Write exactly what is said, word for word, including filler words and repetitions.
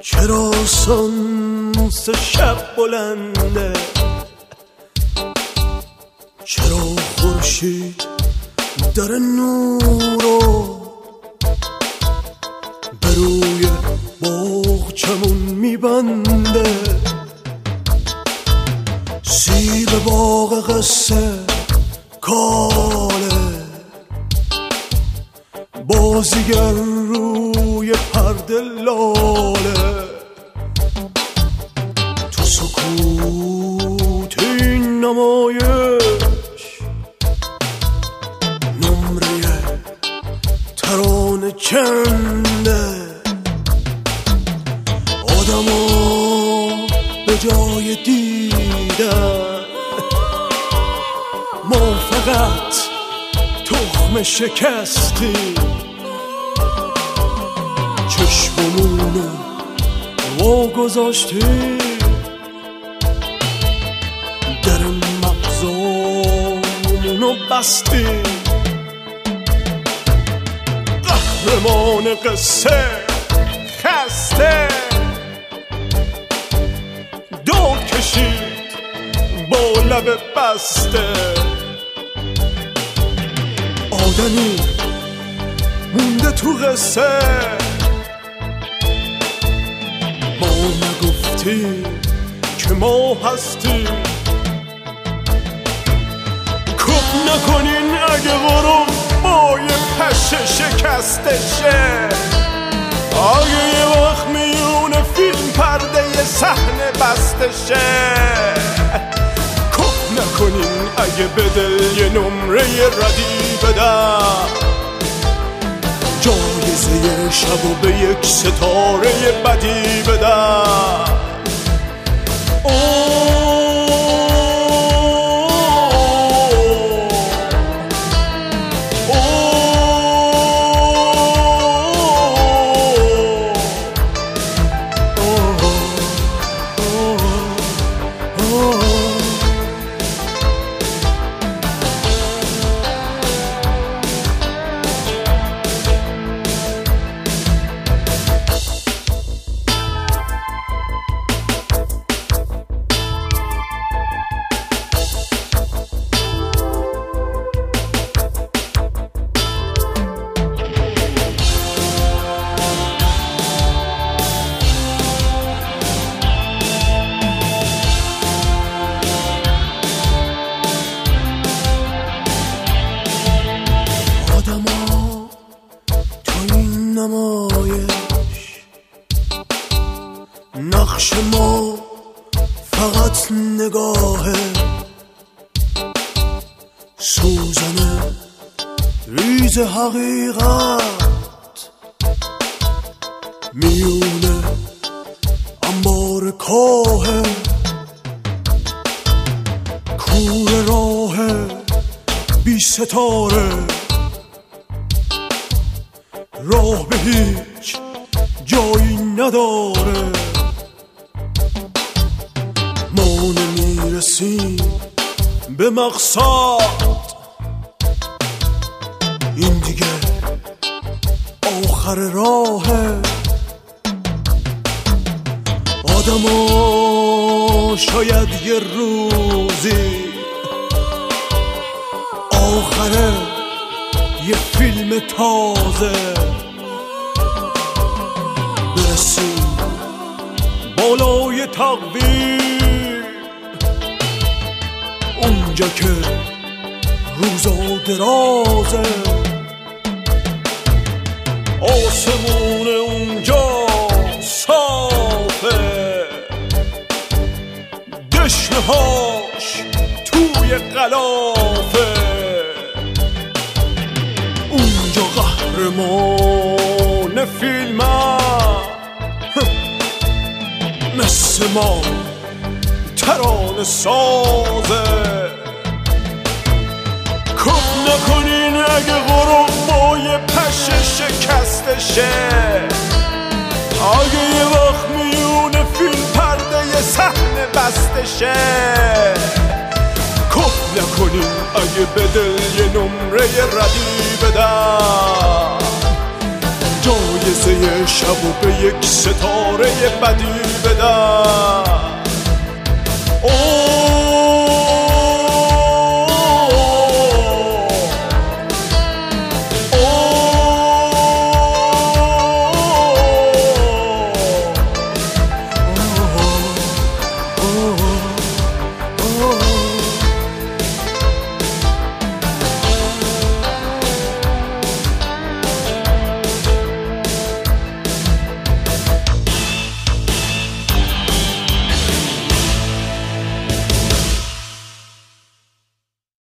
چرا سانس شب بلنده، چرا خورشید در نورو به روی باغچمون میبنده، سیب باغ قصه کاله، بازیگر روی پرده لاله، تو سکوت این نمایش نمره ترانه چنده، آدما به جای دیدن ما فقط تخم شکستیم، چشممونو وا گذاشتیم در مغزامونو بستیم، قهرمان قصه خسته داد کشید با لب بسته، آدمی مونده تو قصه، ما نگفتیم که ما هستیم، کف نکنین اگه غروب با یه پشه شکستشه، اگه یه وقت میونه فیلم پرده یه صحنه بستشه، کف نکنین اگه به دل یه نمره ردی بدم، جایزه شبو به یک ستاره بدی بدم. نقش ما فقط نگاهه، سوزن ریز حقیقت میونه انبار کاهه، کور راه بی ستاره، راه به هیچ جایی نداره، ما نمیرسیم به مقصد، این دیگه آخر راهه، آدما شاید یه روزی آخره یه فیلم تازه برسیم بالای تقویم، اونجا که روزا درازه، آسمون اونجا صافه، دشنهاش توی غلافه، اونجا قهرمان فیلمم مثل ما ترانه سازه، کف نکنین اگه غروب با یه پشه شکستشه، اگه یه وقت میونه فیلم پرده یه صحنه بستشه، کف نکنین اگه به دل یه نمره ردی بدم، جای معجزه شب و به یک ستاره بدی بدن.